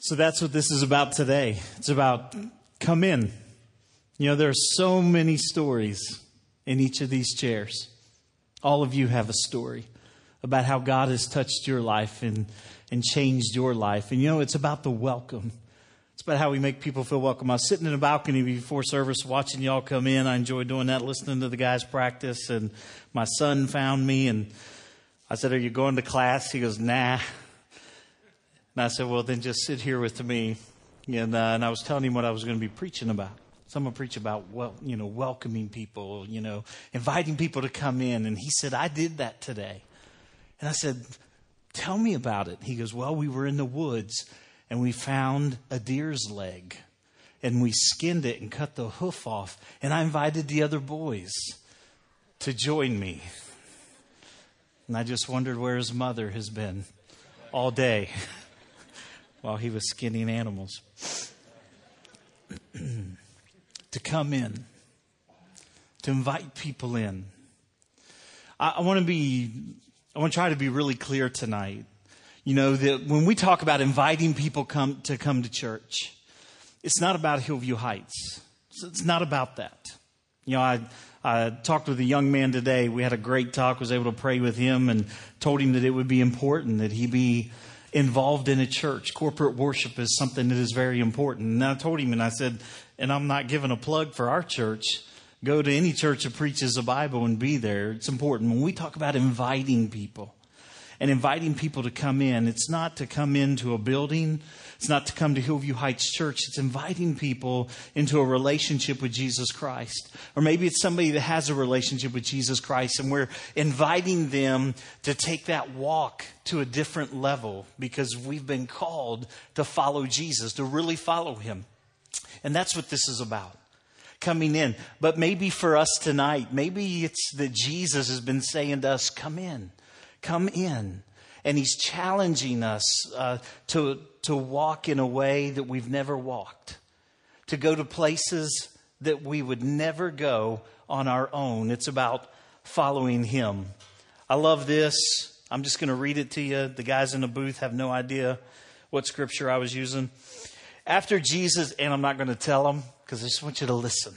So that's what this is about today. It's about come in. You know, there are so many stories in each of these chairs. All of you have a story about how God has touched your life and changed your life. And you know, it's about the welcome. It's about how we make people feel welcome. I was sitting in a balcony before service watching y'all come in. I enjoy doing that, listening to the guys practice. And my son found me and I said, "Are you going to class?" He goes, "Nah." And I said, "Well, then just sit here with me." And I was telling him what I was going to be preaching about. So I'm going to preach about, welcoming people, inviting people to come in. And he said, "I did that today." And I said, "Tell me about it." He goes, "Well, we were in the woods and we found a deer's leg and we skinned it and cut the hoof off. And I invited the other boys to join me." And I just wondered where his mother has been all day while he was skinning animals. To come in, to invite people in. I want to try to be really clear tonight. You know, that when we talk about inviting people to come to church, it's not about Hillview Heights. It's not about that. You know, I talked with a young man today. We had a great talk, was able to pray with him and told him that it would be important that he be involved in a church. Corporate worship is something that is very important. And I told him, and I said, and I'm not giving a plug for our church. Go to any church that preaches the Bible and be there. It's important. When we talk about inviting people and inviting people to come in, it's not to come into a building. It's not to come to Hillview Heights Church. It's inviting people into a relationship with Jesus Christ. Or maybe it's somebody that has a relationship with Jesus Christ and we're inviting them to take that walk to a different level because we've been called to follow Jesus, to really follow Him. And that's what this is about. Coming in. But maybe for us tonight, maybe it's that Jesus has been saying to us, come in. Come in. And He's challenging us to walk in a way that we've never walked. To go to places that we would never go on our own. It's about following Him. I love this. I'm just going to read it to you. The guys in the booth have no idea what scripture I was using. After Jesus, and I'm not going to tell them because I just want you to listen.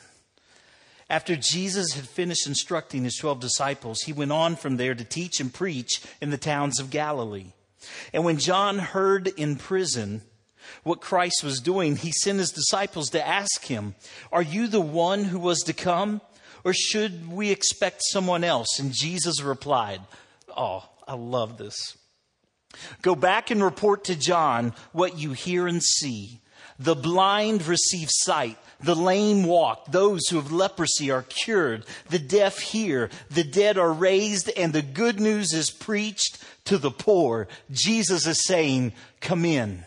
After Jesus had finished instructing His 12 disciples, He went on from there to teach and preach in the towns of Galilee. And when John heard in prison what Christ was doing, he sent his disciples to ask Him, "Are you the one who was to come, or should we expect someone else?" And Jesus replied, oh, I love this. "Go back and report to John what you hear and see. The blind receive sight. The lame walk. Those who have leprosy are cured. The deaf hear. The dead are raised. And the good news is preached to the poor." Jesus is saying, come in.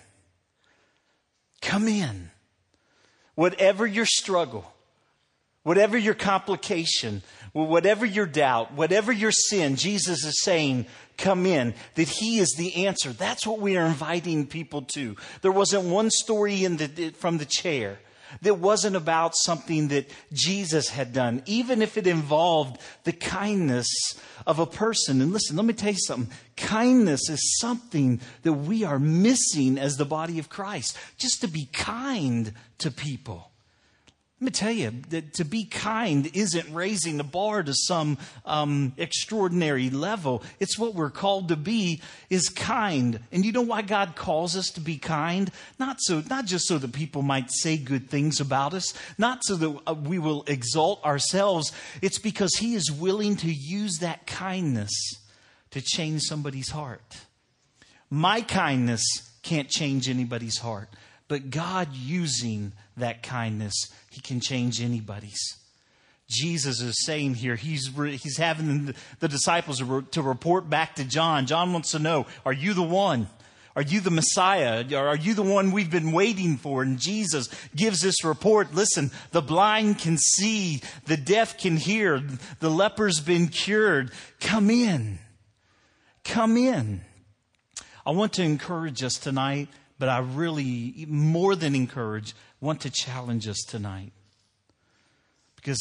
Come in. Whatever your struggle, whatever your complication, whatever your doubt, whatever your sin, Jesus is saying, come in, that He is the answer. That's what we are inviting people to. There wasn't one story from the chair that wasn't about something that Jesus had done, even if it involved the kindness of a person. And listen, let me tell you something. Kindness is something that we are missing as the body of Christ. Just to be kind to people. Let me tell you that to be kind isn't raising the bar to some extraordinary level. It's what we're called to be, is kind. And you know why God calls us to be kind? Not just so that people might say good things about us, not so that we will exalt ourselves. It's because He is willing to use that kindness to change somebody's heart. My kindness can't change anybody's heart. But God using that kindness, He can change anybody's. Jesus is saying here, He's having the disciples to report back to John. John wants to know, are you the one? Are you the Messiah? Are you the one we've been waiting for? And Jesus gives this report. Listen, the blind can see, the deaf can hear, the leper's been cured. Come in. Come in. I want to encourage us tonight. But I really, more than encourage, want to challenge us tonight. Because,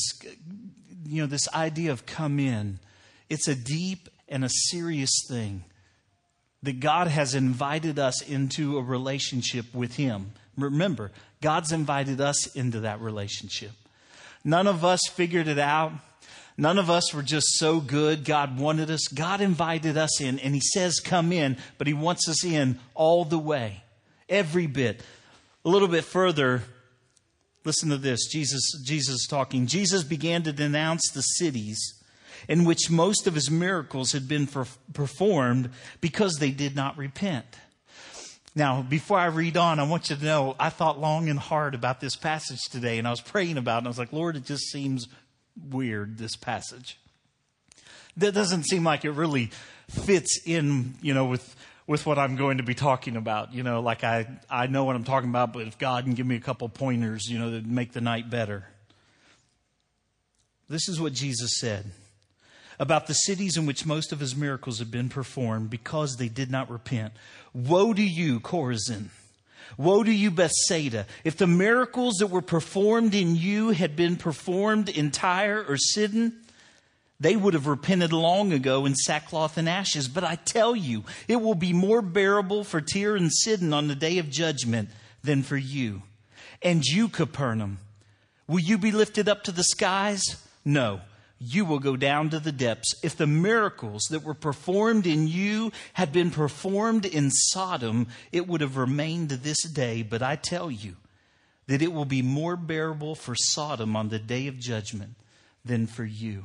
this idea of come in, it's a deep and a serious thing. that God has invited us into a relationship with Him. Remember, God's invited us into that relationship. None of us figured it out. None of us were just so good. God wanted us. God invited us in, and He says, come in, but He wants us in all the way, every bit. A little bit further, listen to this. Jesus talking. Jesus began to denounce the cities in which most of His miracles had been performed because they did not repent. Now, before I read on, I want you to know, I thought long and hard about this passage today, and I was praying about it, and I was like, Lord, it just seems weird, this passage. That doesn't seem like it really fits in, with what I'm going to be talking about. Like I know what I'm talking about, but if God can give me a couple pointers, to make the night better. This is what Jesus said about the cities in which most of His miracles have been performed because they did not repent. Woe to you, Chorazin! Woe to you, Bethsaida! If the miracles that were performed in you had been performed in Tyre or Sidon, they would have repented long ago in sackcloth and ashes. But I tell you, it will be more bearable for Tyre and Sidon on the day of judgment than for you. And you, Capernaum, will you be lifted up to the skies? No, you will go down to the depths. If the miracles that were performed in you had been performed in Sodom, it would have remained to this day. But I tell you that it will be more bearable for Sodom on the day of judgment than for you.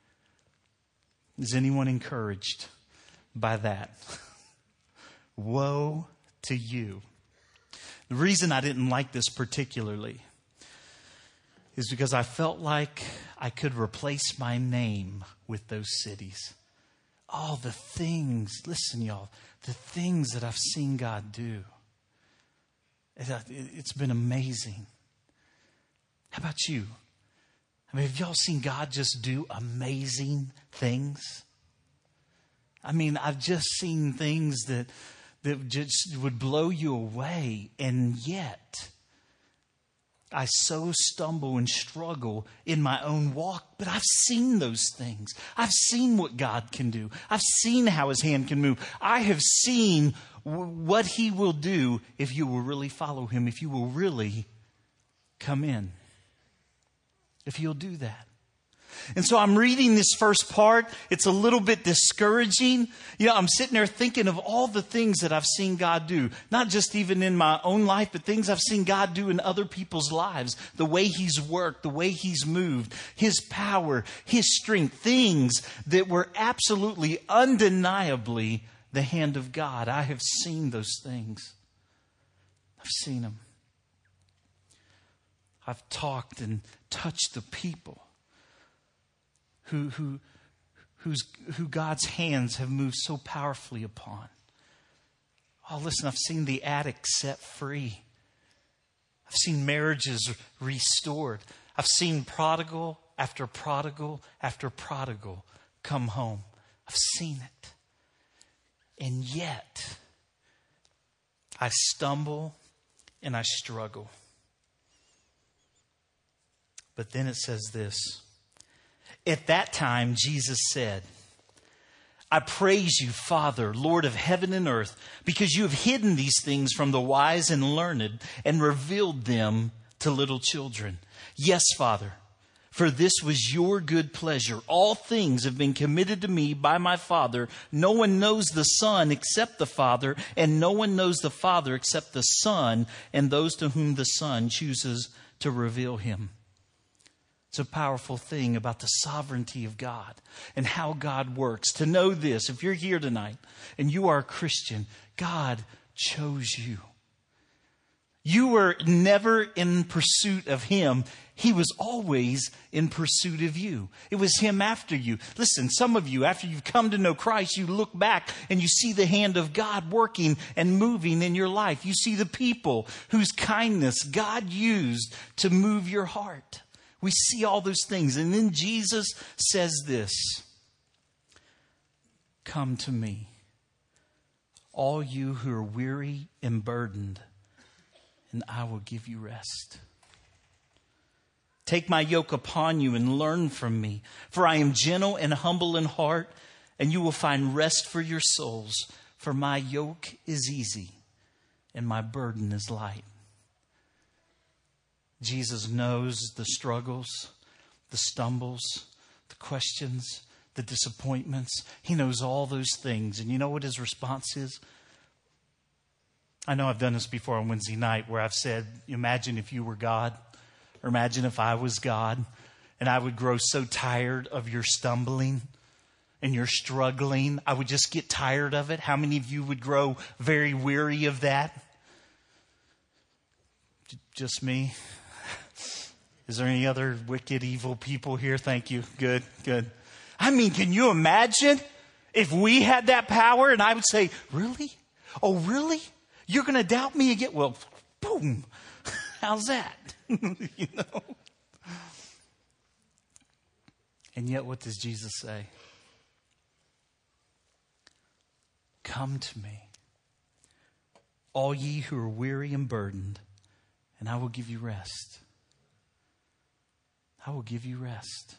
Is anyone encouraged by that? Woe to you. The reason I didn't like this particularly is because I felt like I could replace my name with those cities. All the things, listen y'all, the things that I've seen God do. It's been amazing. How about you? Have y'all seen God just do amazing things? I've just seen things that just would blow you away. And yet, I so stumble and struggle in my own walk. But I've seen those things. I've seen what God can do. I've seen how His hand can move. I have seen what He will do if you will really follow Him, if you will really come in. If you'll do that. And so I'm reading this first part. It's a little bit discouraging. I'm sitting there thinking of all the things that I've seen God do. Not just even in my own life, but things I've seen God do in other people's lives. The way He's worked, the way He's moved, His power, His strength. Things that were absolutely, undeniably the hand of God. I have seen those things. I've seen them. I've talked and touched the people who God's hands have moved so powerfully upon. Oh, listen, I've seen the addict set free. I've seen marriages restored. I've seen prodigal after prodigal after prodigal come home. I've seen it. And yet, I stumble and I struggle. But then it says this. At that time, Jesus said, I praise you, Father, Lord of heaven and earth, because you have hidden these things from the wise and learned and revealed them to little children. Yes, Father, for this was your good pleasure. All things have been committed to me by my Father. No one knows the Son except the Father, and no one knows the Father except the Son and those to whom the Son chooses to reveal Him. It's a powerful thing about the sovereignty of God and how God works. To know this, if you're here tonight and you are a Christian, God chose you. You were never in pursuit of Him. He was always in pursuit of you. It was Him after you. Listen, some of you, after you've come to know Christ, you look back and you see the hand of God working and moving in your life. You see the people whose kindness God used to move your heart. We see all those things. And then Jesus says this, come to me, all you who are weary and burdened, and I will give you rest. Take my yoke upon you and learn from me, for I am gentle and humble in heart, and you will find rest for your souls. For my yoke is easy and my burden is light. Jesus knows the struggles, the stumbles, the questions, the disappointments. He knows all those things. And you know what his response is? I know I've done this before on Wednesday night where I've said, imagine if you were God, or imagine if I was God, and I would grow so tired of your stumbling and your struggling. I would just get tired of it. How many of you would grow very weary of that? Just me? Is there any other wicked, evil people here? Thank you. Good, good. I mean, can you imagine if we had that power and I would say, really? Oh, really? You're going to doubt me again? Well, boom. How's that? You know? And yet, what does Jesus say? Come to me, all ye who are weary and burdened, and I will give you rest. I will give you rest.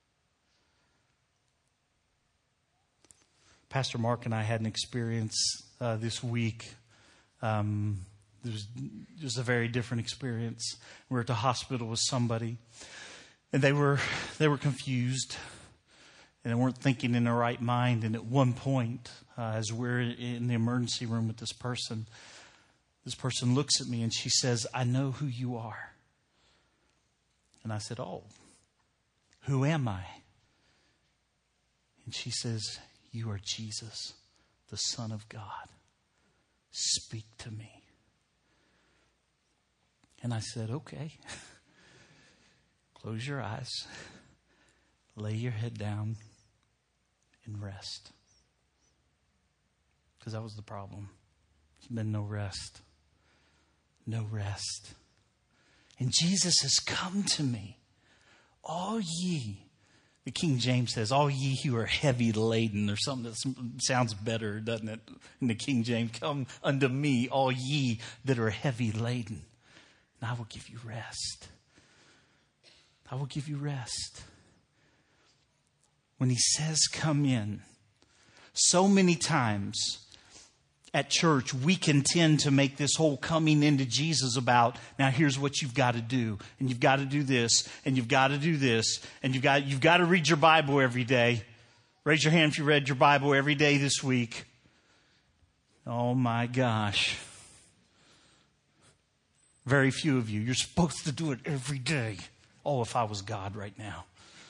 Pastor Mark and I had an experience this week. It was just a very different experience. We were at the hospital with somebody, and they were confused, and they weren't thinking in their right mind. And at one point, as we're in the emergency room with this person looks at me and she says, I know who you are. And I said, oh, who am I? And she says, you are Jesus, the Son of God. Speak to me. And I said, okay. Close your eyes. Lay your head down and rest. Because that was the problem. There's been no rest. No rest. And Jesus has come to me. All ye, the King James says, all ye who are heavy laden, or something that sounds better, doesn't it? In the King James, come unto me, all ye that are heavy laden, and I will give you rest. I will give you rest. When he says come in, so many times at church, we can tend to make this whole coming into Jesus about, now here's what you've got to do. And you've got to do this. And you've got to do this. And you've got to read your Bible every day. Raise your hand if you read your Bible every day this week. Oh my gosh. Very few of you. You're supposed to do it every day. Oh, if I was God right now.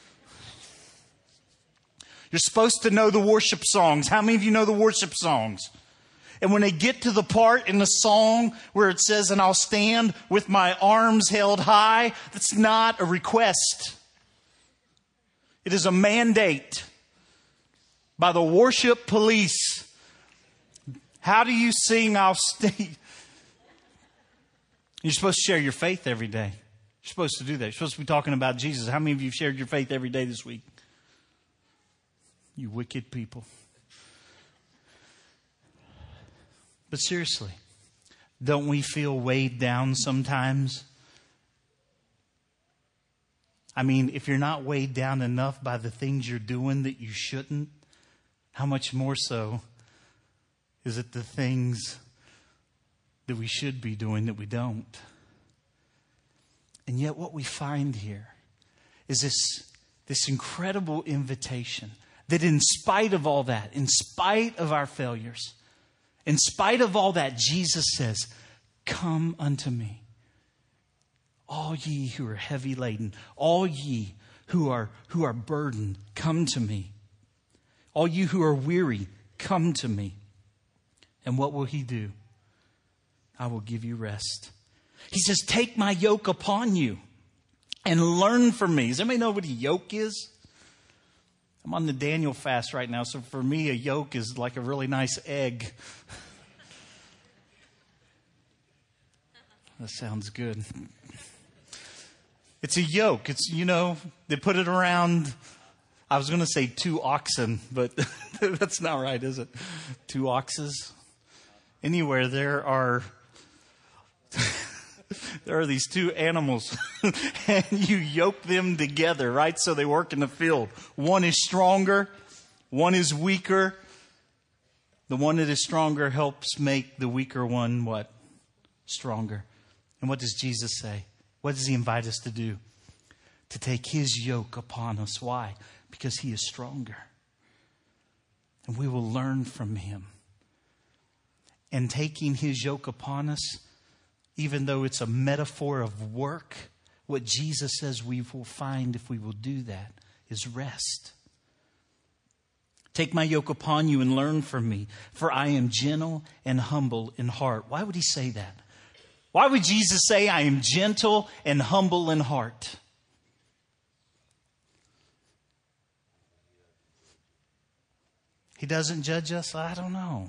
You're supposed to know the worship songs. How many of you know the worship songs? And when they get to the part in the song where it says, and I'll stand with my arms held high, that's not a request. It is a mandate by the worship police. How do you sing, I'll stand? You're supposed to share your faith every day. You're supposed to do that. You're supposed to be talking about Jesus. How many of you have shared your faith every day this week? You wicked people. But seriously, don't we feel weighed down sometimes? I mean, if you're not weighed down enough by the things you're doing that you shouldn't, how much more so is it the things that we should be doing that we don't? And yet what we find here is this incredible invitation that in spite of all that, in spite of our failures, in spite of all that, Jesus says, come unto me. All ye who are heavy laden, all ye who are burdened, come to me. All you who are weary, come to me. And what will he do? I will give you rest. He says, take my yoke upon you and learn from me. Does anybody know what a yoke is? I'm on the Daniel fast right now, so for me, a yolk is like a really nice egg. That sounds good. It's a yoke. It's, they put it around, I was going to say 2 oxen, but that's not right, is it? 2 oxes. Anywhere there are these 2 animals and you yoke them together, right? So they work in the field. One is stronger, one is weaker. The one that is stronger helps make the weaker one what? Stronger. And what does Jesus say? What does he invite us to do? To take his yoke upon us. Why? Because he is stronger. And we will learn from him. And taking his yoke upon us, even though it's a metaphor of work, what Jesus says we will find if we will do that is rest. Take my yoke upon you and learn from me, for I am gentle and humble in heart. Why would he say that? Why would Jesus say, I am gentle and humble in heart? He doesn't judge us? I don't know.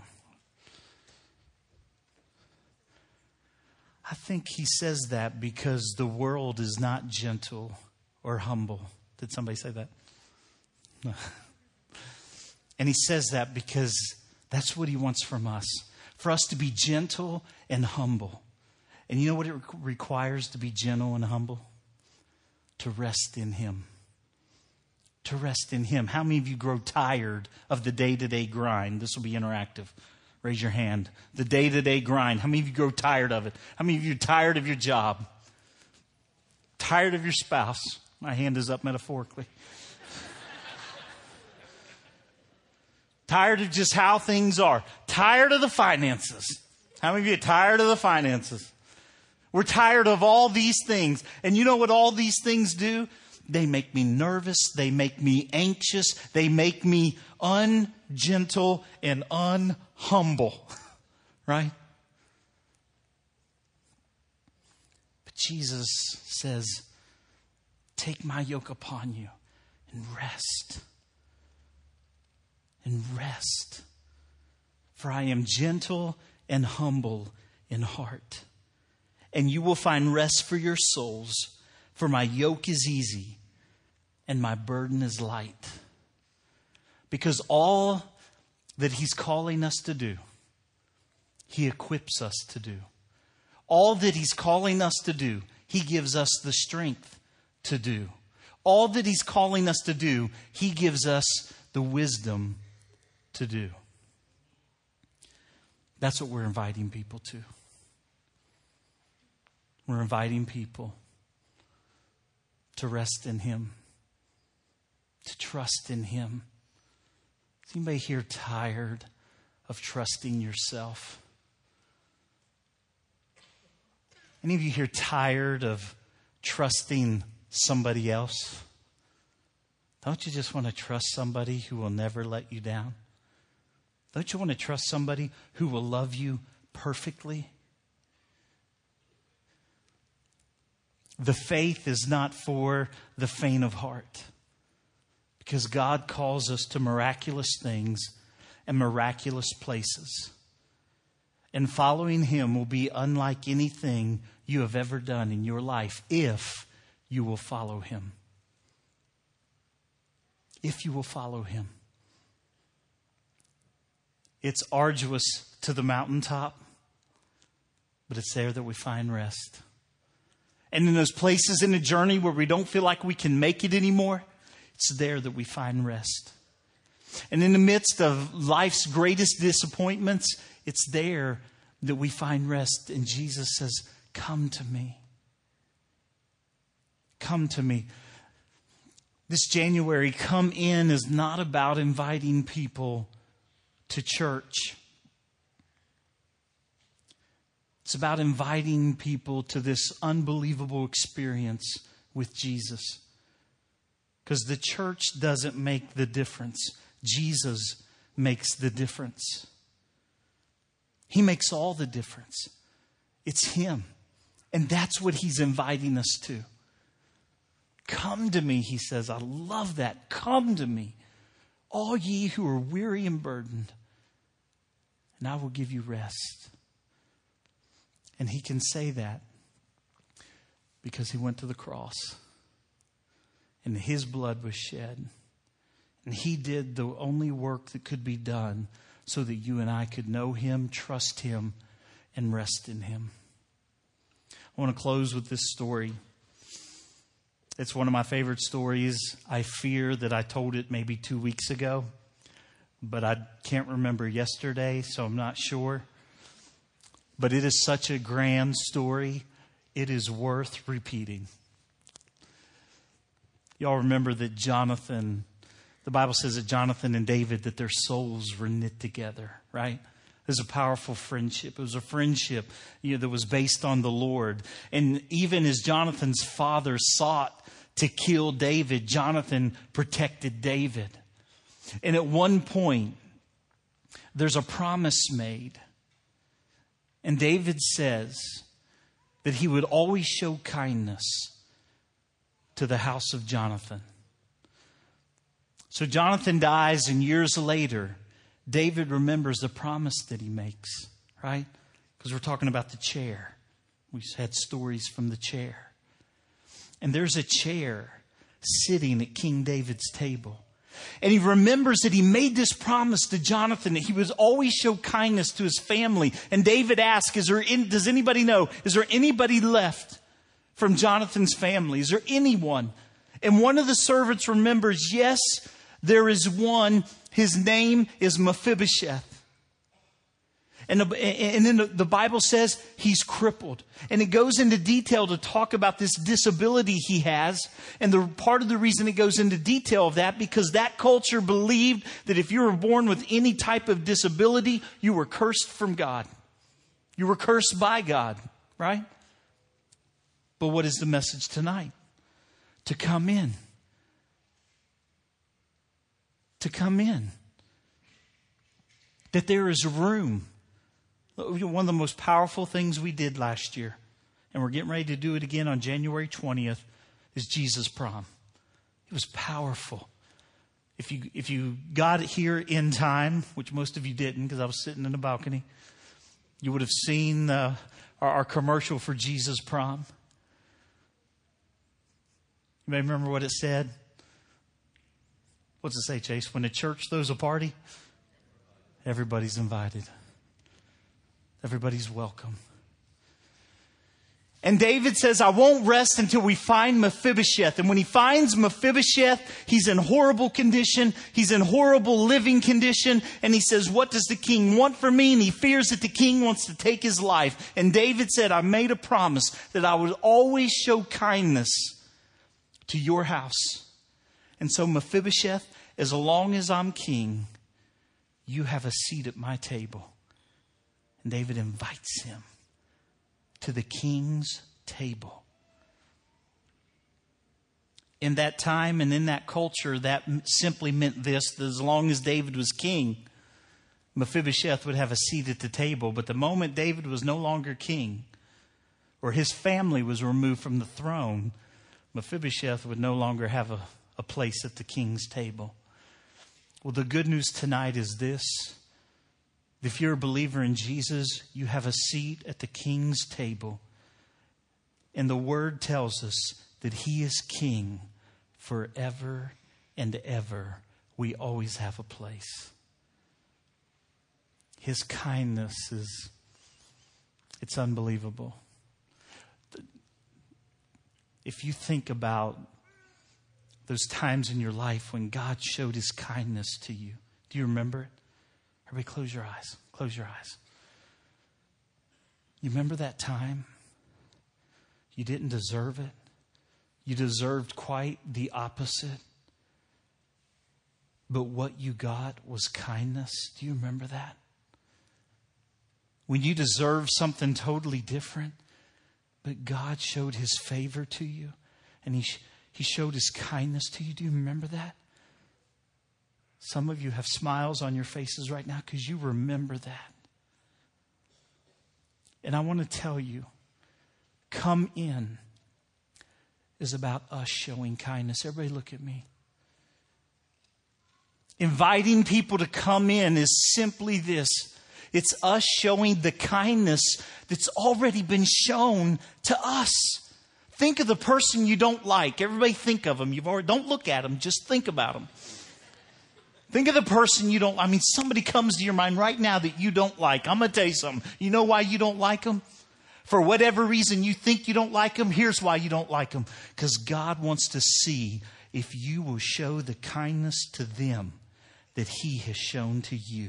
I think he says that because the world is not gentle or humble. Did somebody say that? No. And he says that because that's what he wants from us. For us to be gentle and humble. And you know what it requires to be gentle and humble? To rest in him. To rest in him. How many of you grow tired of the day-to-day grind? This will be interactive. Raise your hand. The day-to-day grind. How many of you grow tired of it? How many of you are tired of your job? Tired of your spouse? My hand is up metaphorically. Tired of just how things are. Tired of the finances. How many of you are tired of the finances? We're tired of all these things. And you know what all these things do? They make me nervous. They make me anxious. They make me ungentle and unhumble. Right? But Jesus says, take my yoke upon you and rest. And rest. For I am gentle and humble in heart. And you will find rest for your souls. For my yoke is easy and my burden is light. Because all that he's calling us to do, he equips us to do. All that he's calling us to do, he gives us the strength to do. All that he's calling us to do, he gives us the wisdom to do. That's what we're inviting people to. We're inviting people to rest in him, to trust in him. Is anybody here tired of trusting yourself? Any of you here tired of trusting somebody else? Don't you just want to trust somebody who will never let you down? Don't you want to trust somebody who will love you perfectly? The faith is not for the faint of heart. Because God calls us to miraculous things and miraculous places. And following him will be unlike anything you have ever done in your life if you will follow him. If you will follow him. It's arduous to the mountaintop, but it's there that we find rest. And in those places in the journey where we don't feel like we can make it anymore, it's there that we find rest. And in the midst of life's greatest disappointments, it's there that we find rest. And Jesus says, come to me. Come to me. This January, Come In is not about inviting people to church. It's about inviting people to this unbelievable experience with Jesus. Because the church doesn't make the difference. Jesus makes the difference. He makes all the difference. It's him. And that's what he's inviting us to. Come to me, he says. I love that. Come to me, all ye who are weary and burdened, and I will give you rest. And he can say that because he went to the cross and his blood was shed. And he did the only work that could be done so that you and I could know him, trust him, and rest in him. I want to close with this story. It's one of my favorite stories. I fear that I told it maybe 2 weeks ago, but I can't remember yesterday, so I'm not sure. But it is such a grand story. It is worth repeating. Y'all remember that Jonathan, the Bible says that Jonathan and David, that their souls were knit together, right? It was a powerful friendship. It was a friendship, that was based on the Lord. And even as Jonathan's father sought to kill David, Jonathan protected David. And at one point, there's a promise made. And David says that he would always show kindness to the house of Jonathan. So Jonathan dies, and years later, David remembers the promise that he makes, right? Because we're talking about the chair. We had stories from the chair. And there's a chair sitting at King David's table. And he remembers that he made this promise to Jonathan that he would always show kindness to his family. And David asks, does anybody know, is there anybody left from Jonathan's family? Is there anyone? And one of the servants remembers, yes, there is one. His name is Mephibosheth. And then the Bible says he's crippled. And it goes into detail to talk about this disability he has. And part of the reason it goes into detail of that, because that culture believed that if you were born with any type of disability, you were cursed from God. You were cursed by God, right? But what is the message tonight? To come in. To come in. That there is room. One of the most powerful things we did last year, and we're getting ready to do it again on January 20th, is Jesus Prom. It was powerful. If you got it here in time, which most of you didn't because I was sitting in the balcony, you would have seen our commercial for Jesus Prom. You may remember what it said. What's it say, Chase? When the church throws a party, everybody's invited. Everybody's welcome. And David says, I won't rest until we find Mephibosheth. And when he finds Mephibosheth, he's in horrible condition. He's in horrible living condition. And he says, what does the king want from me? And he fears that the king wants to take his life. And David said, I made a promise that I would always show kindness to your house. And so Mephibosheth, as long as I'm king, you have a seat at my table. And David invites him to the king's table. In that time and in that culture, that simply meant this, that as long as David was king, Mephibosheth would have a seat at the table. But the moment David was no longer king, or his family was removed from the throne, Mephibosheth would no longer have a place at the king's table. Well, the good news tonight is this. If you're a believer in Jesus, you have a seat at the king's table. And the word tells us that he is king forever and ever. We always have a place. His kindness it's unbelievable. If you think about those times in your life when God showed his kindness to you, do you remember it? Everybody close your eyes. Close your eyes. You remember that time? You didn't deserve it. You deserved quite the opposite. But what you got was kindness. Do you remember that? When you deserved something totally different, but God showed his favor to you and he showed his kindness to you. Do you remember that? Some of you have smiles on your faces right now because you remember that. And I want to tell you, come in is about us showing kindness. Everybody look at me. Inviting people to come in is simply this. It's us showing the kindness that's already been shown to us. Think of the person you don't like. Everybody think of them. Don't look at them. Just think about them. Think of the person you don't, somebody comes to your mind right now that you don't like. I'm going to tell you something. You know why you don't like them? For whatever reason you think you don't like them, here's why you don't like them. Because God wants to see if you will show the kindness to them that He has shown to you.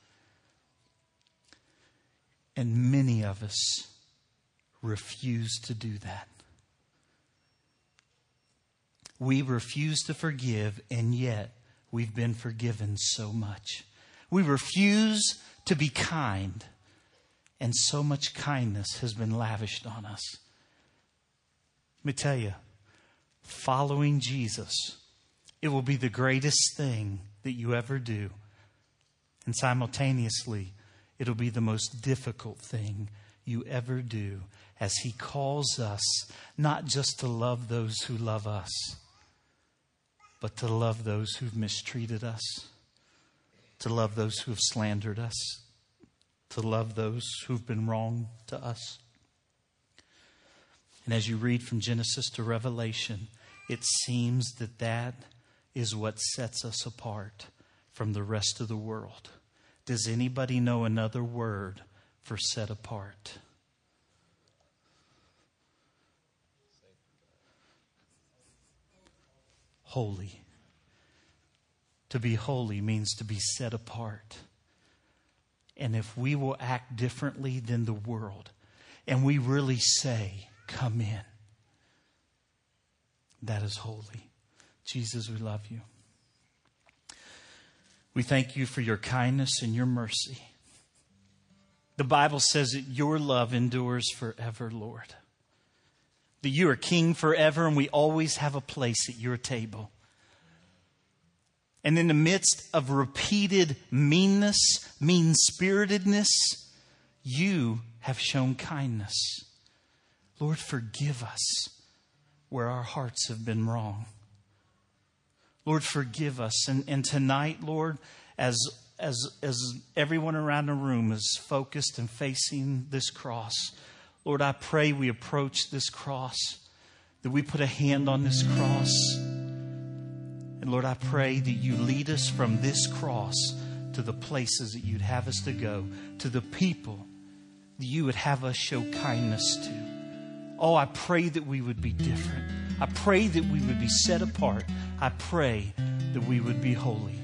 And many of us refuse to do that. We refuse to forgive, and yet we've been forgiven so much. We refuse to be kind, and so much kindness has been lavished on us. Let me tell you, following Jesus, it will be the greatest thing that you ever do. And simultaneously, it'll be the most difficult thing you ever do, as He calls us not just to love those who love us, but to love those who've mistreated us, to love those who have slandered us, to love those who've been wrong to us. And as you read from Genesis to Revelation, it seems that that is what sets us apart from the rest of the world. Does anybody know another word for set apart? Holy. To be holy means to be set apart. And if we will act differently than the world, and we really say, come in, that is holy. Jesus, we love you. We thank you for your kindness and your mercy. The Bible says that your love endures forever, Lord. That you are King forever, and we always have a place at your table. And in the midst of repeated meanness, mean-spiritedness, you have shown kindness. Lord, forgive us where our hearts have been wrong. Lord, forgive us. And tonight, Lord, as everyone around the room is focused and facing this cross, Lord, I pray we approach this cross, that we put a hand on this cross. And Lord, I pray that you lead us from this cross to the places that you'd have us to go, to the people that you would have us show kindness to. Oh, I pray that we would be different. I pray that we would be set apart. I pray that we would be holy.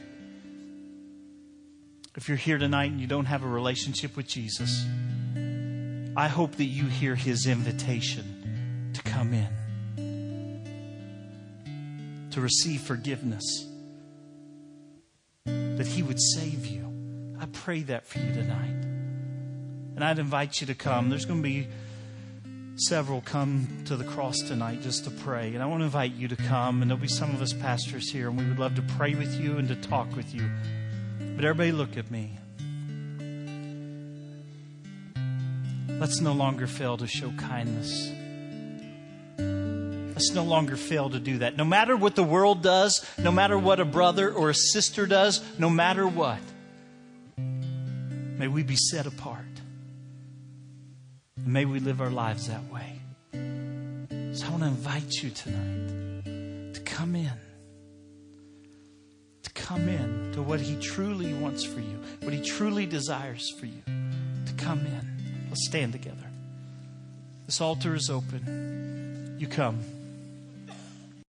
If you're here tonight and you don't have a relationship with Jesus, I hope that you hear His invitation to come in, to receive forgiveness, that He would save you. I pray that for you tonight. And I'd invite you to come. There's going to be several come to the cross tonight just to pray. And I want to invite you to come. And there'll be some of us pastors here, and we would love to pray with you and to talk with you. But everybody look at me. Let's no longer fail to show kindness. Let's no longer fail to do that. No matter what the world does, no matter what a brother or a sister does, no matter what, may we be set apart. May we live our lives that way. So I want to invite you tonight to come in. To come in to what He truly wants for you. What He truly desires for you. To come in. Let's stand together. This altar is open. You come.